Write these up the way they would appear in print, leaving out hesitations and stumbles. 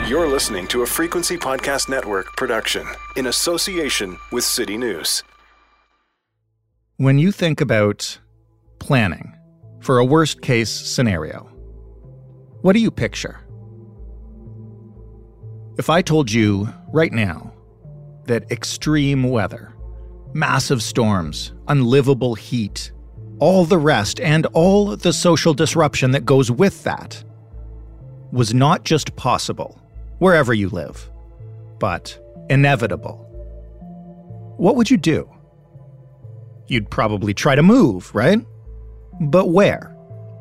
You're listening to a Frequency Podcast Network production in association with City News. When you think about planning for a worst-case scenario, what do you picture? If I told you right now that extreme weather, massive storms, unlivable heat, all the rest, and all the social disruption that goes with that was not just possible wherever you live, but inevitable, what would you do? You'd probably try to move, right? But where?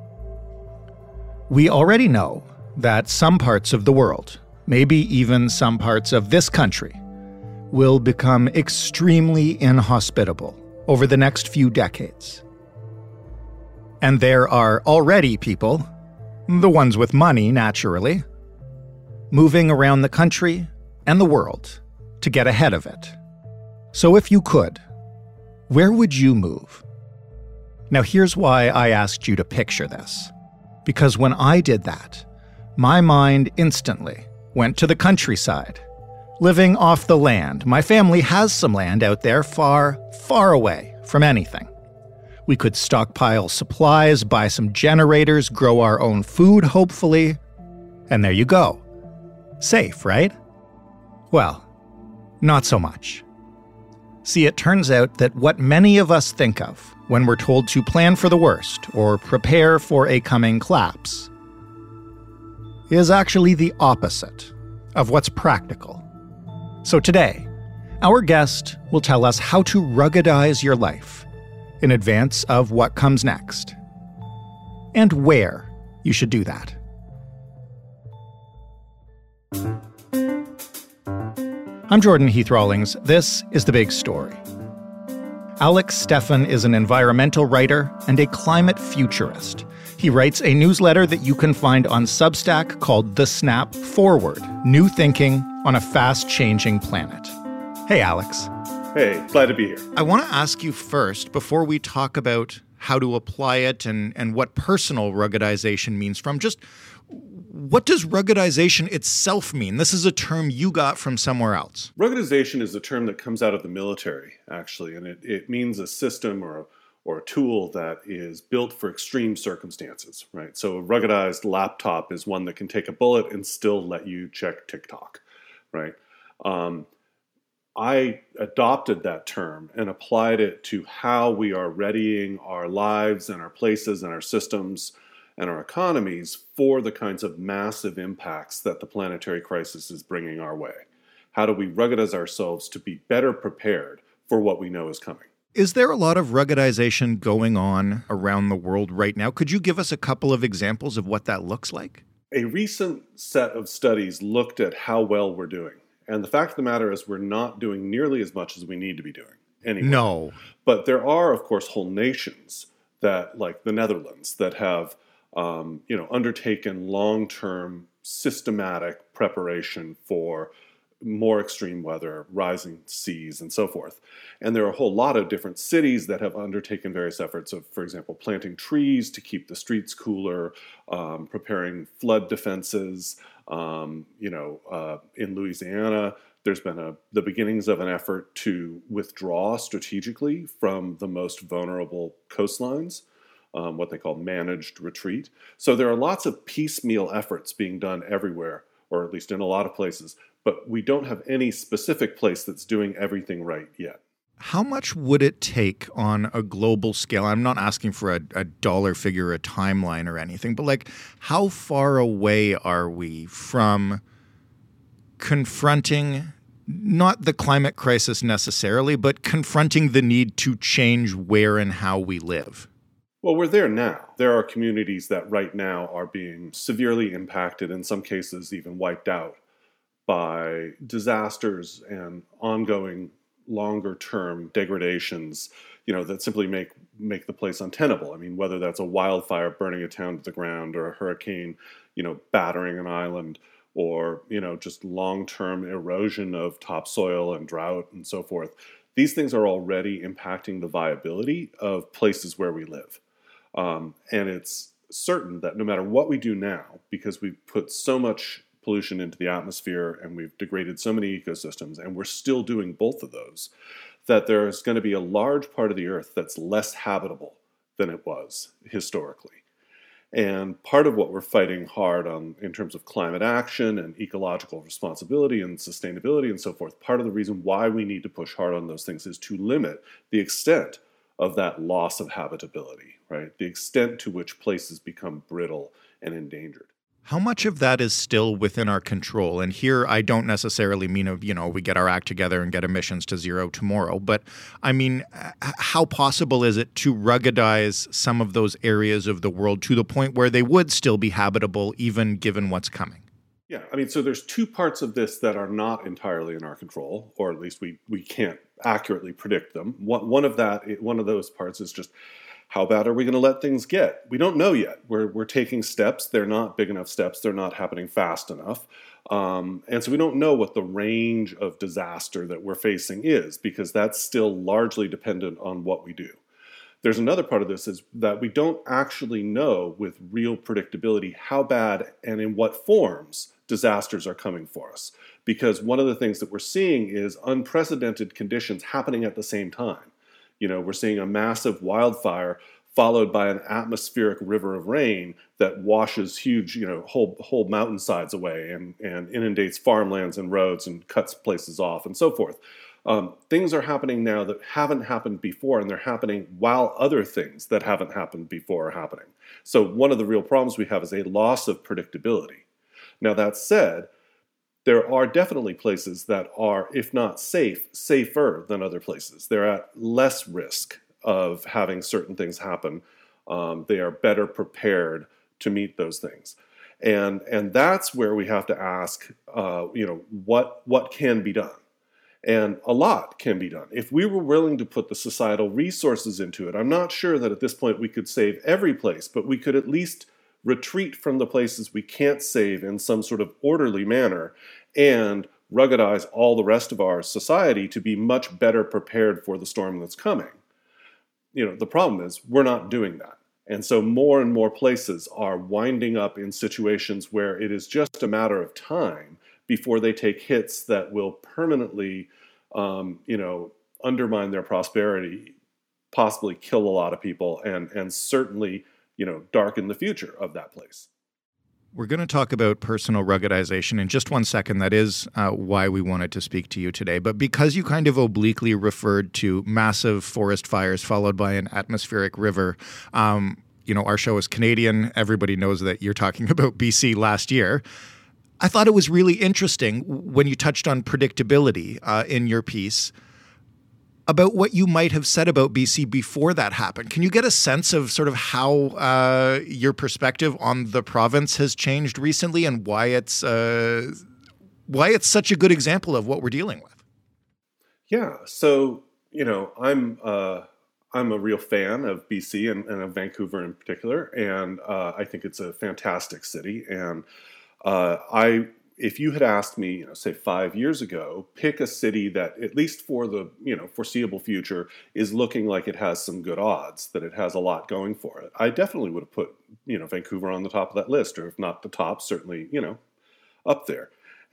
We already know that some parts of the world, maybe even some parts of this country, will become extremely inhospitable over the next few decades. And there are already people, the ones with money naturally, moving around the country and the world to get ahead of it. So if you could, where would you move? Now here's why I asked you to picture this. Because when I did that, my mind instantly went to the countryside. Living off the land. My family has some land out there far, far away from anything. We could stockpile supplies, buy some generators, grow our own food, hopefully. And there you go. Safe, right? Well, not so much. See, it turns out that what many of us think of when we're told to plan for the worst or prepare for a coming collapse is actually the opposite of what's practical. So today, our guest will tell us how to ruggedize your life in advance of what comes next, and where you should do that. I'm Jordan Heath Rawlings. This is The Big Story. Alex Stefan is an environmental writer and a climate futurist. He writes a newsletter that you can find on Substack called The Snap Forward, New Thinking on a Fast-Changing Planet. Hey, Alex. Hey, glad to be here. I want to ask you first, before we talk about how to apply it and what personal ruggedization means from, just what does ruggedization itself mean? This is a term you got from somewhere else. Ruggedization is a term that comes out of the military, actually, and it means a system or a tool that is built for extreme circumstances, right? So a ruggedized laptop is one that can take a bullet and still let you check TikTok, right? I adopted that term and applied it to how we are readying our lives and our places and our systems and our economies for the kinds of massive impacts that the planetary crisis is bringing our way. How do we ruggedize ourselves to be better prepared for what we know is coming? Is there a lot of ruggedization going on around the world right now? Could you give us a couple of examples of what that looks like? A recent set of studies looked at how well we're doing. And the fact of the matter is we're not doing nearly as much as we need to be doing anyway. No. But there are, of course, whole nations that, like the Netherlands, that have undertaken long-term systematic preparation for more extreme weather, rising seas, and so forth. And there are a whole lot of different cities that have undertaken various efforts of, for example, planting trees to keep the streets cooler, preparing flood defenses. In Louisiana, there's been the beginnings of an effort to withdraw strategically from the most vulnerable coastlines, what they call managed retreat. So there are lots of piecemeal efforts being done everywhere, or at least in a lot of places, but we don't have any specific place that's doing everything right yet. How much would it take on a global scale? I'm not asking for a dollar figure, a timeline or anything, but how far away are we from confronting not the climate crisis necessarily, but confronting the need to change where and how we live? Well, we're there now. There are communities that right now are being severely impacted, in some cases even wiped out, by disasters and ongoing longer-term degradations, that simply make the place untenable. I mean, whether that's a wildfire burning a town to the ground or a hurricane, battering an island, or, just long-term erosion of topsoil and drought and so forth. These things are already impacting the viability of places where we live. And it's certain that no matter what we do now, because we've put so much pollution into the atmosphere, and we've degraded so many ecosystems, and we're still doing both of those, that there's going to be a large part of the Earth that's less habitable than it was historically. And part of what we're fighting hard on in terms of climate action and ecological responsibility and sustainability and so forth, part of the reason why we need to push hard on those things is to limit the extent of that loss of habitability, right? The extent to which places become brittle and endangered. How much of that is still within our control? And here I don't necessarily mean, we get our act together and get emissions to zero tomorrow. But I mean, how possible is it to ruggedize some of those areas of the world to the point where they would still be habitable, even given what's coming? Yeah, I mean, so there's two parts of this that are not entirely in our control, or at least we can't accurately predict them. One of those parts is just, how bad are we going to let things get? We don't know yet. We're taking steps. They're not big enough steps. They're not happening fast enough. And so we don't know what the range of disaster that we're facing is, because that's still largely dependent on what we do. There's another part of this is that we don't actually know with real predictability how bad and in what forms disasters are coming for us. Because one of the things that we're seeing is unprecedented conditions happening at the same time. We're seeing a massive wildfire followed by an atmospheric river of rain that washes huge, whole mountainsides away and inundates farmlands and roads and cuts places off and so forth. Things are happening now that haven't happened before, and they're happening while other things that haven't happened before are happening. So one of the real problems we have is a loss of predictability. Now, that said, there are definitely places that are, if not safer than other places. They're at less risk of having certain things happen. They are better prepared to meet those things. And that's where we have to ask, what can be done? And a lot can be done. If we were willing to put the societal resources into it, I'm not sure that at this point we could save every place, but we could at least retreat from the places we can't save in some sort of orderly manner and ruggedize all the rest of our society to be much better prepared for the storm that's coming. The problem is we're not doing that. And so more and more places are winding up in situations where it is just a matter of time before they take hits that will permanently, undermine their prosperity, possibly kill a lot of people, and certainly, darken the future of that place. We're going to talk about personal ruggedization in just 1 second. That is why we wanted to speak to you today. But because you kind of obliquely referred to massive forest fires followed by an atmospheric river, our show is Canadian. Everybody knows that you're talking about BC last year. I thought it was really interesting when you touched on predictability in your piece about what you might have said about BC before that happened. Can you get a sense of sort of how your perspective on the province has changed recently and why it's such a good example of what we're dealing with? Yeah. So, I'm a real fan of BC and of Vancouver in particular, and I think it's a fantastic city. And if you had asked me, say 5 years ago, pick a city that, at least for the foreseeable future, is looking like it has some good odds, that it has a lot going for it, I definitely would have put Vancouver on the top of that list, or if not the top, certainly up there.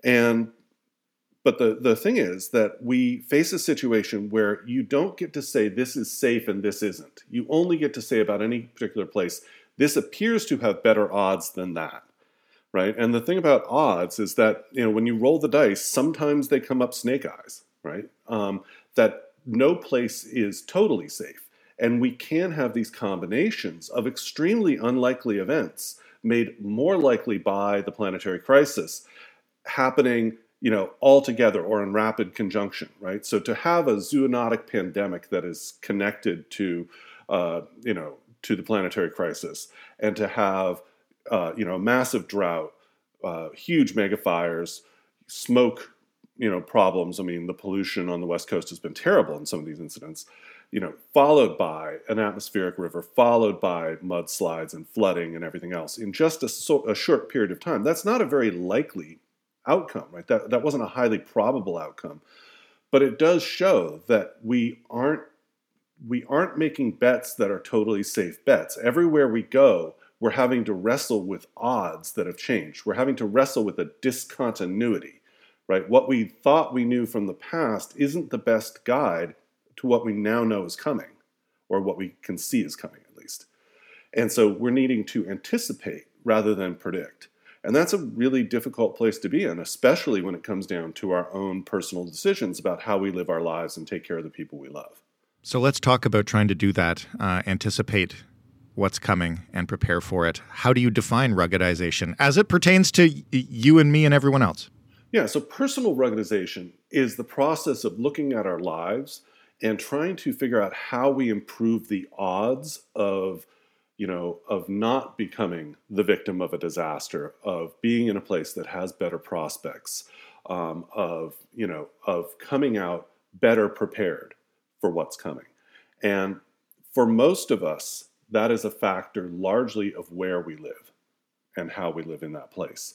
But the thing is that we face a situation where you don't get to say this is safe and this isn't. You only get to say about any particular place, this appears to have better odds than that. Right? And the thing about odds is that, when you roll the dice, sometimes they come up snake eyes, right? That no place is totally safe. And we can have these combinations of extremely unlikely events made more likely by the planetary crisis happening, all together or in rapid conjunction, right? So to have a zoonotic pandemic that is connected to, to the planetary crisis, and to have massive drought, huge megafires, smoke, problems. I mean, the pollution on the West Coast has been terrible in some of these incidents, followed by an atmospheric river, followed by mudslides and flooding and everything else in just a short period of time. That's not a very likely outcome, right? That wasn't a highly probable outcome, but it does show that we aren't making bets that are totally safe bets. Everywhere we go, we're having to wrestle with odds that have changed. We're having to wrestle with a discontinuity, right? What we thought we knew from the past isn't the best guide to what we now know is coming, or what we can see is coming at least. And so we're needing to anticipate rather than predict. And that's a really difficult place to be in, especially when it comes down to our own personal decisions about how we live our lives and take care of the people we love. So let's talk about trying to do that, anticipate what's coming and prepare for it. How do you define ruggedization as it pertains to you and me and everyone else? Yeah, so personal ruggedization is the process of looking at our lives and trying to figure out how we improve the odds of not becoming the victim of a disaster, of being in a place that has better prospects, of coming out better prepared for what's coming. And for most of us, that is a factor largely of where we live and how we live in that place.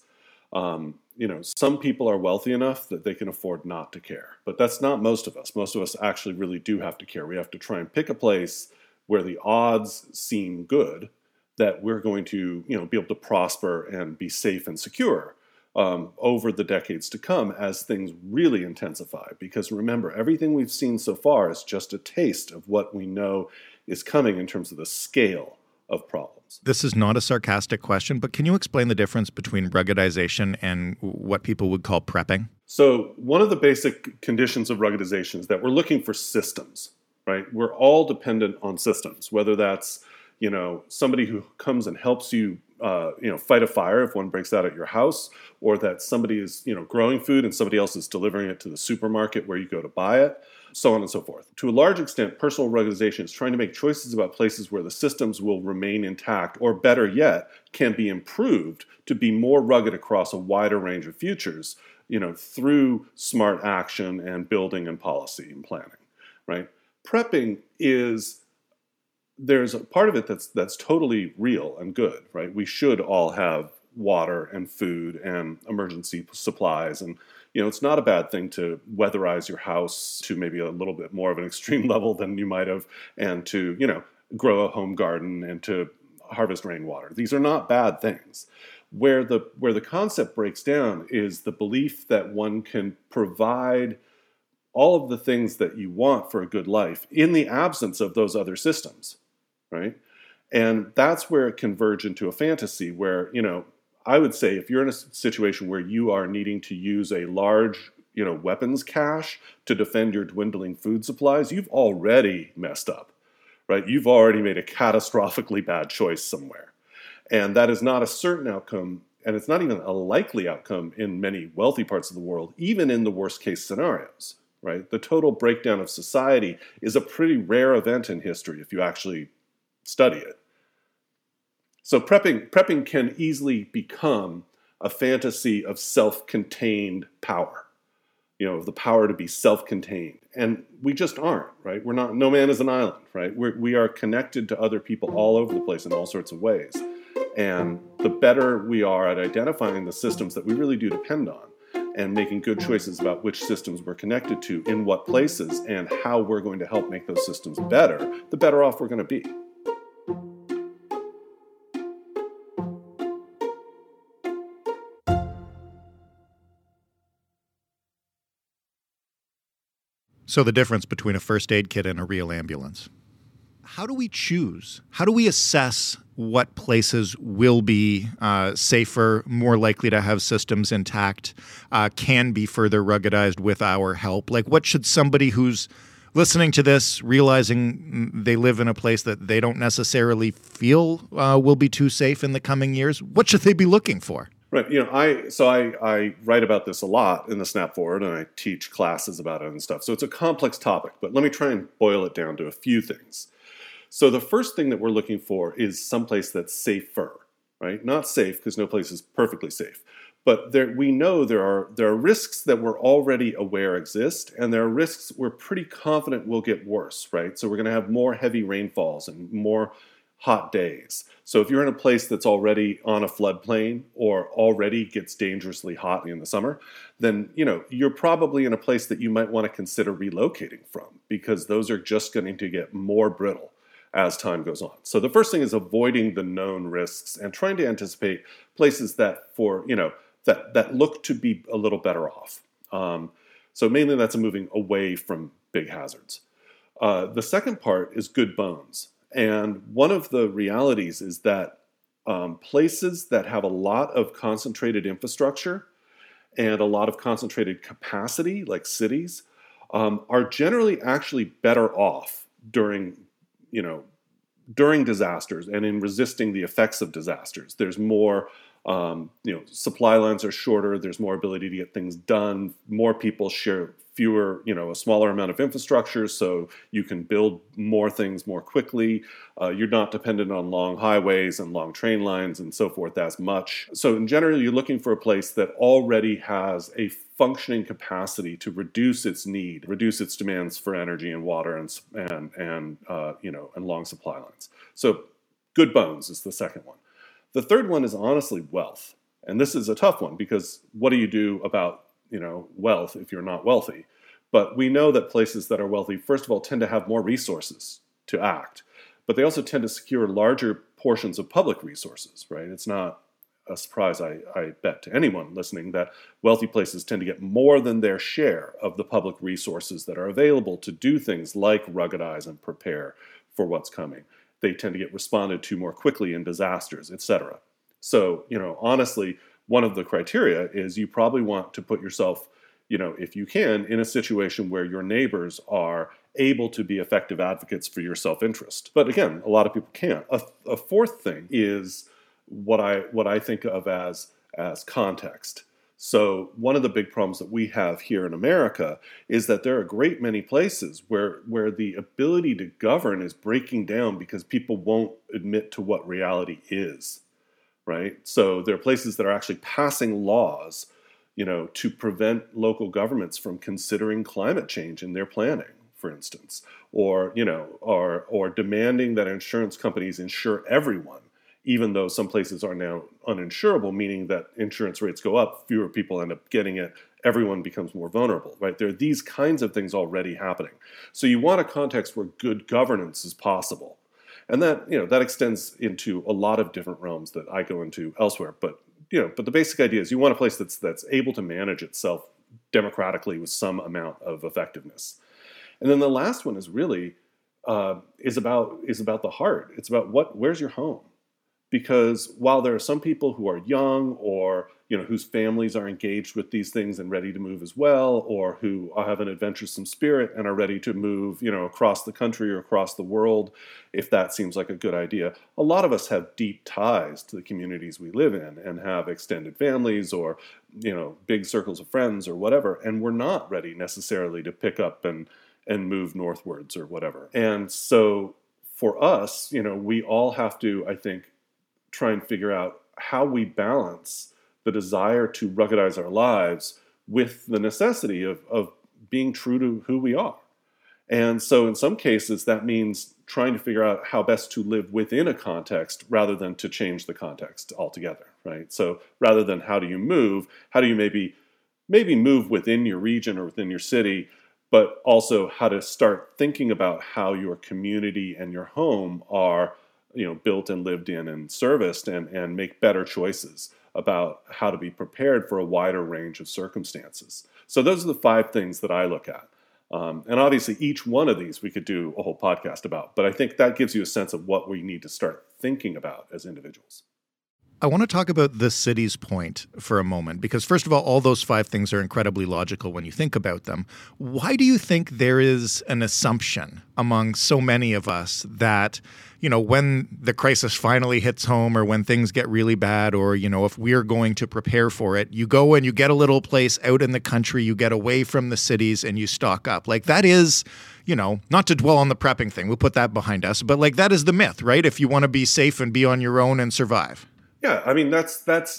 Some people are wealthy enough that they can afford not to care, but that's not most of us. Most of us actually really do have to care. We have to try and pick a place where the odds seem good that we're going to, be able to prosper and be safe and secure over the decades to come as things really intensify. Because remember, everything we've seen so far is just a taste of what we know is coming in terms of the scale of problems. This is not a sarcastic question, but can you explain the difference between ruggedization and what people would call prepping? So one of the basic conditions of ruggedization is that we're looking for systems, right? We're all dependent on systems, whether that's, somebody who comes and helps you, fight a fire if one breaks out at your house, or that somebody is, growing food and somebody else is delivering it to the supermarket where you go to buy it, so on and so forth. To a large extent, personal ruggedization is trying to make choices about places where the systems will remain intact, or better yet, can be improved to be more rugged across a wider range of futures, through smart action and building and policy and planning, right? Prepping there's a part of it that's totally real and good, right? We should all have water and food and emergency supplies, and it's not a bad thing to weatherize your house to maybe a little bit more of an extreme level than you might have, and to grow a home garden and to harvest rainwater. These are not bad things. Where the concept breaks down is the belief that one can provide all of the things that you want for a good life in the absence of those other systems, right? And that's where it can verge into a fantasy where, I would say if you're in a situation where you are needing to use a large, weapons cache to defend your dwindling food supplies, you've already messed up, right? You've already made a catastrophically bad choice somewhere. And that is not a certain outcome, and it's not even a likely outcome in many wealthy parts of the world, even in the worst case scenarios, right? The total breakdown of society is a pretty rare event in history if you actually study it. So prepping can easily become a fantasy of self-contained power, of the power to be self-contained. And we just aren't, right? We're not, no man is an island, right? We are connected to other people all over the place in all sorts of ways. And the better we are at identifying the systems that we really do depend on and making good choices about which systems we're connected to in what places and how we're going to help make those systems better, the better off we're going to be. So the difference between a first aid kit and a real ambulance. How do we choose? How do we assess what places will be safer, more likely to have systems intact, can be further ruggedized with our help? Like, what should somebody who's listening to this, realizing they live in a place that they don't necessarily feel will be too safe in the coming years, what should they be looking for? Right. I write about this a lot in the Snap Forward, and I teach classes about it and stuff. So it's a complex topic, but let me try and boil it down to a few things. So the first thing that we're looking for is someplace that's safer, right? Not safe, because no place is perfectly safe. But we know there are risks that we're already aware exist, and there are risks we're pretty confident will get worse, right? So we're going to have more heavy rainfalls and more hot days. So if you're in a place that's already on a floodplain or already gets dangerously hot in the summer, then you're probably in a place that you might want to consider relocating from, because those are just going to get more brittle as time goes on. So the first thing is avoiding the known risks and trying to anticipate places that that look to be a little better off. So mainly that's moving away from big hazards. The second part is good bones. And one of the realities is that places that have a lot of concentrated infrastructure and a lot of concentrated capacity, like cities, are generally actually better off during disasters and in resisting the effects of disasters. There's more, supply lines are shorter. There's more ability to get things done. More people share a smaller amount of infrastructure, so you can build more things more quickly. You're not dependent on long highways and long train lines and so forth as much. So in general, you're looking for a place that already has a functioning capacity to reduce its demands for energy and water and long supply lines. So good bones is the second one. The third one is honestly wealth. And this is a tough one because what do you do about wealth if you're not wealthy? But we know that places that are wealthy, first of all, tend to have more resources to act, but they also tend to secure larger portions of public resources, right? It's not a surprise, I bet, to anyone listening that wealthy places tend to get more than their share of the public resources that are available to do things like ruggedize and prepare for what's coming. They tend to get responded to more quickly in disasters, etc. So, honestly, one of the criteria is you probably want to put yourself, if you can, in a situation where your neighbors are able to be effective advocates for your self-interest. But again, a lot of people can't. A fourth thing is what I think of as context. So one of the big problems that we have here in America is that there are a great many places where the ability to govern is breaking down because people won't admit to what reality is. Right? So there are places that are actually passing laws, to prevent local governments from considering climate change in their planning, for instance, or demanding that insurance companies insure everyone, even though some places are now uninsurable, meaning that insurance rates go up, fewer people end up getting it, everyone becomes more vulnerable, right? There are these kinds of things already happening. So you want a context where good governance is possible. And that extends into a lot of different realms that I go into elsewhere. But the basic idea is you want a place that's able to manage itself democratically with some amount of effectiveness. And then the last one is really is about the heart. It's about where's your home? Because while there are some people who are young or whose families are engaged with these things and ready to move as well, or who have an adventuresome spirit and are ready to move, across the country or across the world, if that seems like a good idea. A lot of us have deep ties to the communities we live in and have extended families or, big circles of friends or whatever, and we're not ready necessarily to pick up and move northwards or whatever. And so for us, we all have to, I think, try and figure out how we balance the desire to ruggedize our lives with the necessity of being true to who we are. And so in some cases, that means trying to figure out how best to live within a context rather than to change the context altogether, right? So rather than how do you maybe move within your region or within your city, but also how to start thinking about how your community and your home are built and lived in and serviced and make better choices about how to be prepared for a wider range of circumstances. So those are the 5 things that I look at. And obviously each one of these we could do a whole podcast about, but I think that gives you a sense of what we need to start thinking about as individuals. I want to talk about the city's point for a moment, because first of all those 5 things are incredibly logical when you think about them. Why do you think there is an assumption among so many of us that, when the crisis finally hits home or when things get really bad or, if we're going to prepare for it, you go and you get a little place out in the country, you get away from the cities and you stock up? Like that is, not to dwell on the prepping thing, we'll put that behind us, but like that is the myth, right? If you want to be safe and be on your own and survive. Yeah, I mean, that's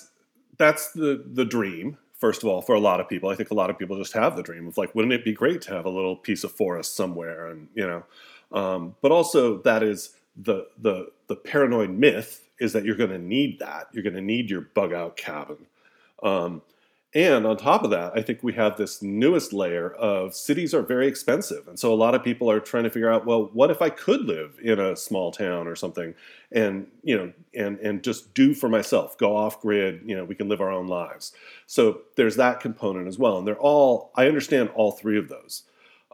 the dream, first of all, for a lot of people. I think a lot of people just have the dream of like, wouldn't it be great to have a little piece of forest somewhere? And, but also that is the paranoid myth is that you're going to need that. You're going to need your bug out cabin. And on top of that, I think we have this newest layer of cities are very expensive. And so a lot of people are trying to figure out, well, what if I could live in a small town or something and, and just do for myself, go off grid, we can live our own lives. So there's that component as well. And I understand all three of those.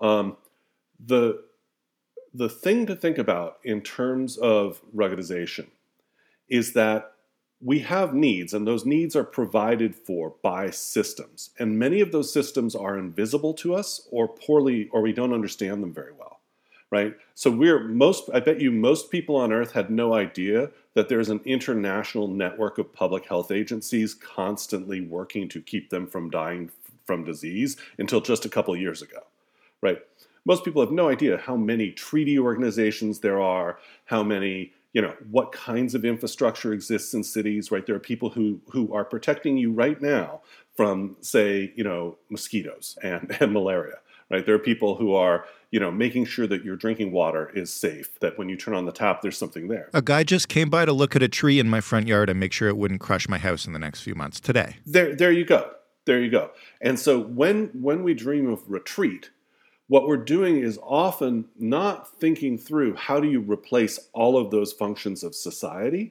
The thing to think about in terms of ruggedization is that we have needs, and those needs are provided for by systems. And many of those systems are invisible to us or we don't understand them very well, right? So I bet you most people on Earth had no idea that there's an international network of public health agencies constantly working to keep them from dying from disease until just a couple of years ago, right? Most people have no idea how many treaty organizations there are, how many what kinds of infrastructure exists in cities, right? There are people who are protecting you right now from, say, mosquitoes and malaria, right? There are people who are, making sure that your drinking water is safe, that when you turn on the tap, there's something there. A guy just came by to look at a tree in my front yard and make sure it wouldn't crush my house in the next few months today. There you go. There you go. And so when we dream of retreat, what we're doing is often not thinking through how do you replace all of those functions of society,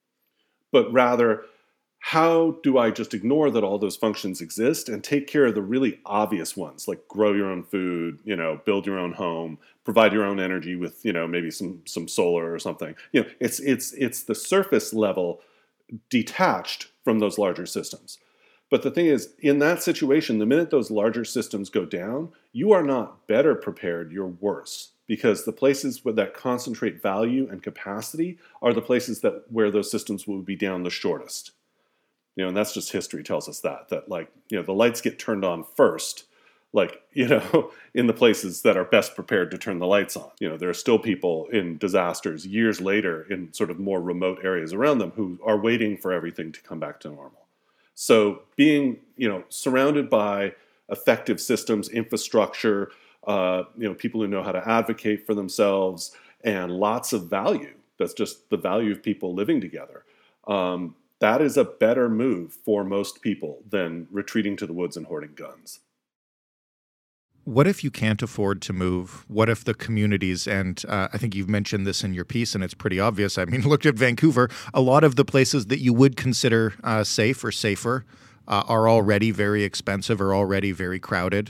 but rather how do I just ignore that all those functions exist and take care of the really obvious ones, like grow your own food, build your own home, provide your own energy with, maybe some solar or something. It's the surface level detached from those larger systems. But the thing is, in that situation, the minute those larger systems go down, you are not better prepared, you're worse. Because the places that concentrate value and capacity are the places where those systems will be down the shortest. And that's just history tells us that the lights get turned on first, in the places that are best prepared to turn the lights on. There are still people in disasters years later in sort of more remote areas around them who are waiting for everything to come back to normal. So being, surrounded by effective systems, infrastructure, people who know how to advocate for themselves, and lots of value, that's just the value of people living together, that is a better move for most people than retreating to the woods and hoarding guns. What if you can't afford to move? What if the communities, and I think you've mentioned this in your piece, and it's pretty obvious. I mean, look at Vancouver. A lot of the places that you would consider safe or safer are already very expensive or already very crowded.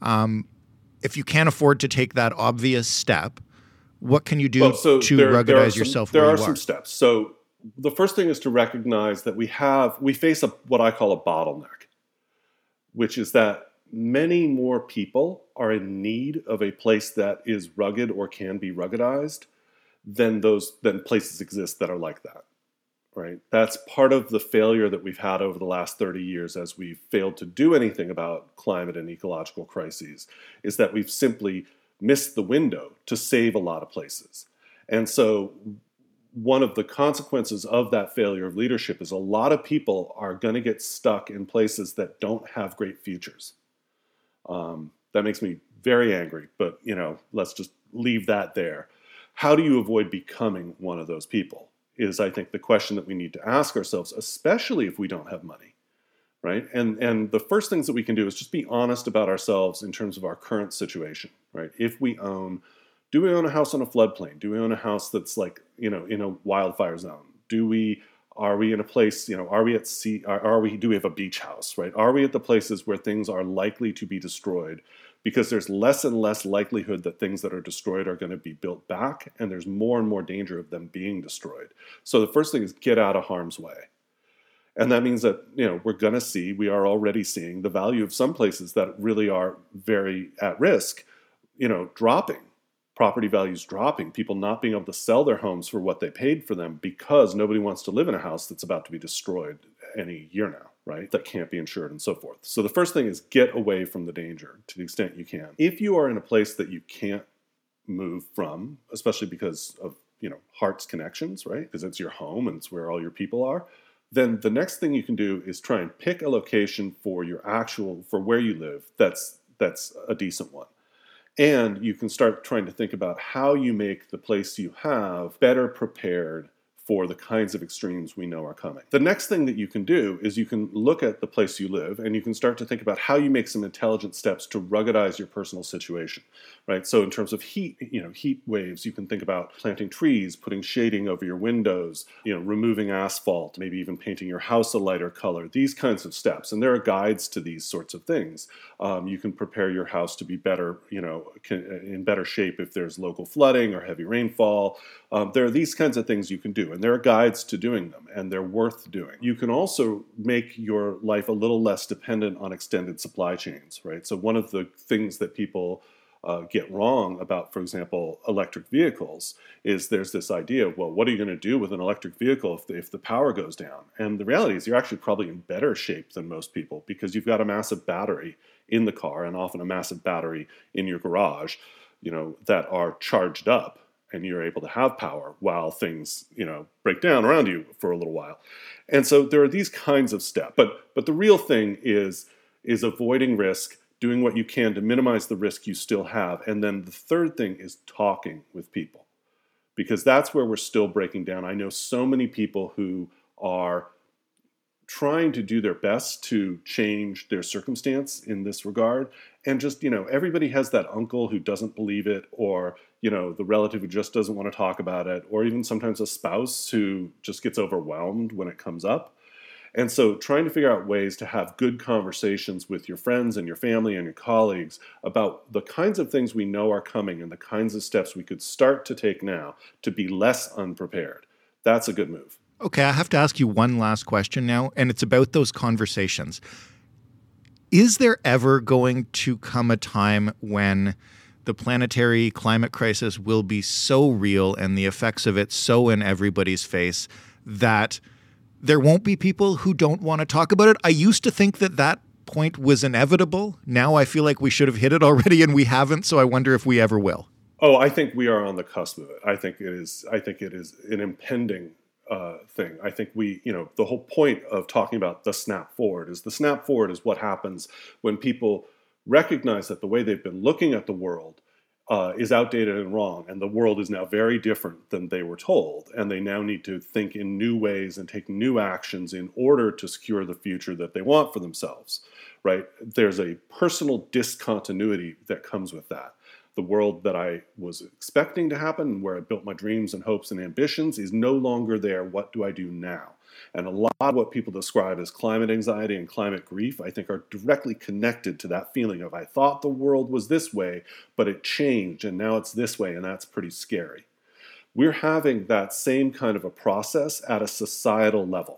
If you can't afford to take that obvious step, what can you do to ruggedize yourself where you are? There are some steps. So the first thing is to recognize that we face what I call a bottleneck, which is that many more people are in need of a place that is rugged or can be ruggedized than places exist that are like that, right? That's part of the failure that we've had over the last 30 years as we've failed to do anything about climate and ecological crises, is that we've simply missed the window to save a lot of places. And so one of the consequences of that failure of leadership is a lot of people are going to get stuck in places that don't have great futures. That makes me very angry, but let's just leave that there. How do you avoid becoming one of those people is, I think, the question that we need to ask ourselves, especially if we don't have money, right? And the first things that we can do is just be honest about ourselves in terms of our current situation, right? Do we own a house on a floodplain? Do we own a house that's in a wildfire zone? Are we in a place, are we at sea? Do we have a beach house, right? Are we at the places where things are likely to be destroyed? Because there's less and less likelihood that things that are destroyed are going to be built back, and there's more and more danger of them being destroyed. So the first thing is get out of harm's way. And that means that, we are already seeing the value of some places that really are very at risk, dropping. Property values dropping, people not being able to sell their homes for what they paid for them because nobody wants to live in a house that's about to be destroyed any year now, right? That can't be insured and so forth. So the first thing is get away from the danger to the extent you can. If you are in a place that you can't move from, especially because of, heart's connections, right? Because it's your home and it's where all your people are, then the next thing you can do is try and pick a location for where you live that's a decent one. And you can start trying to think about how you make the place you have better prepared for the kinds of extremes we know are coming. The next thing that you can do is you can look at the place you live and you can start to think about how you make some intelligent steps to ruggedize your personal situation, right? So in terms of heat waves, you can think about planting trees, putting shading over your windows, removing asphalt, maybe even painting your house a lighter color, these kinds of steps. And there are guides to these sorts of things. You can prepare your house to be better, in better shape if there's local flooding or heavy rainfall. There are these kinds of things you can do, and there are guides to doing them, and they're worth doing. You can also make your life a little less dependent on extended supply chains, right? So one of the things that people get wrong about, for example, electric vehicles is there's this idea of, well, what are you going to do with an electric vehicle if the power goes down? And the reality is you're actually probably in better shape than most people because you've got a massive battery in the car and often a massive battery in your garage, that are charged up, and you're able to have power while things, break down around you for a little while. And so there are these kinds of steps. But the real thing is avoiding risk, doing what you can to minimize the risk you still have. And then the third thing is talking with people, because that's where we're still breaking down. I know so many people who are trying to do their best to change their circumstance in this regard. And just, everybody has that uncle who doesn't believe it, or, the relative who just doesn't want to talk about it, or even sometimes a spouse who just gets overwhelmed when it comes up. And so trying to figure out ways to have good conversations with your friends and your family and your colleagues about the kinds of things we know are coming and the kinds of steps we could start to take now to be less unprepared. That's a good move. Okay, I have to ask you one last question now, and it's about those conversations. Is there ever going to come a time when the planetary climate crisis will be so real and the effects of it so in everybody's face that there won't be people who don't want to talk about it? I used to think that point was inevitable. Now I feel like we should have hit it already and we haven't, so I wonder if we ever will. Oh, I think we are on the cusp of it. I think it is an impending thing. I think the whole point of talking about the snap forward is what happens when people recognize that the way they've been looking at the world is outdated and wrong, and the world is now very different than they were told, and they now need to think in new ways and take new actions in order to secure the future that they want for themselves, right? There's a personal discontinuity that comes with that. The world that I was expecting to happen, where I built my dreams and hopes and ambitions, is no longer there. What do I do now? And a lot of what people describe as climate anxiety and climate grief, I think, are directly connected to that feeling of, I thought the world was this way, but it changed, and now it's this way, and that's pretty scary. We're having that same kind of a process at a societal level.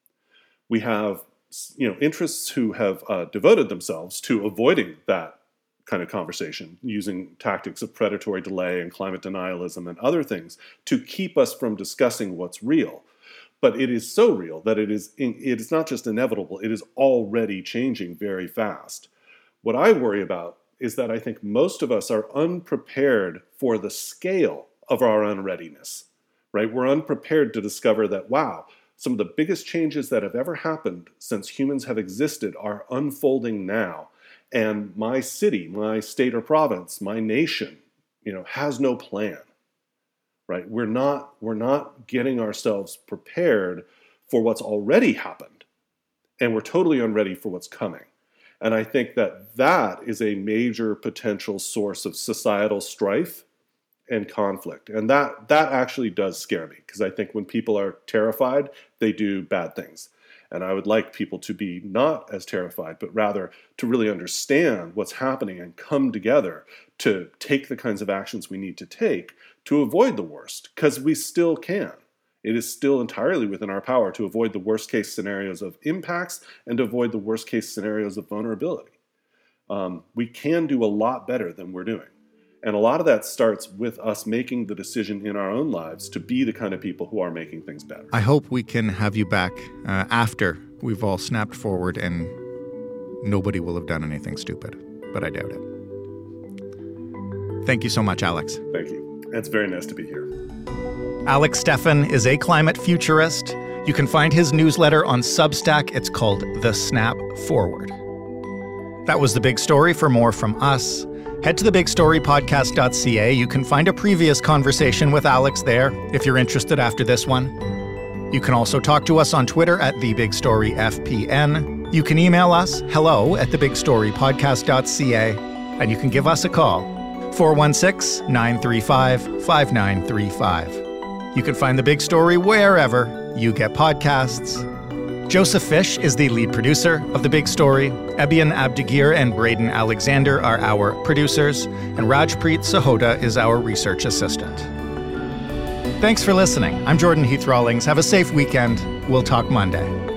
We have, interests who have devoted themselves to avoiding that kind of conversation, using tactics of predatory delay and climate denialism and other things to keep us from discussing what's real. But it is so real that it is not just inevitable, it is already changing very fast. What I worry about is that I think most of us are unprepared for the scale of our unreadiness, right? We're unprepared to discover that, wow, some of the biggest changes that have ever happened since humans have existed are unfolding now. And my city, my state or province, my nation, has no plan, right? We're not getting ourselves prepared for what's already happened, and we're totally unready for what's coming. And I think that is a major potential source of societal strife and conflict. And that actually does scare me, because I think when people are terrified, they do bad things. And I would like people to be not as terrified, but rather to really understand what's happening and come together to take the kinds of actions we need to take to avoid the worst, because we still can. It is still entirely within our power to avoid the worst case scenarios of impacts and to avoid the worst case scenarios of vulnerability. We can do a lot better than we're doing. And a lot of that starts with us making the decision in our own lives to be the kind of people who are making things better. I hope we can have you back after we've all snapped forward and nobody will have done anything stupid, but I doubt it. Thank you so much, Alex. Thank you. It's very nice to be here. Alex Steffen is a climate futurist. You can find his newsletter on Substack. It's called The Snap Forward. That was The Big Story. For more from us, head to thebigstorypodcast.ca. You can find a previous conversation with Alex there if you're interested after this one. You can also talk to us on Twitter at TheBigStoryFPN. You can email us, hello@thebigstorypodcast.ca, and you can give us a call, 416-935-5935. You can find The Big Story wherever you get podcasts. Joseph Fish is the lead producer of The Big Story. Ebion Abdigir and Braden Alexander are our producers, and Rajpreet Sahota is our research assistant. Thanks for listening. I'm Jordan Heath Rawlings. Have a safe weekend. We'll talk Monday.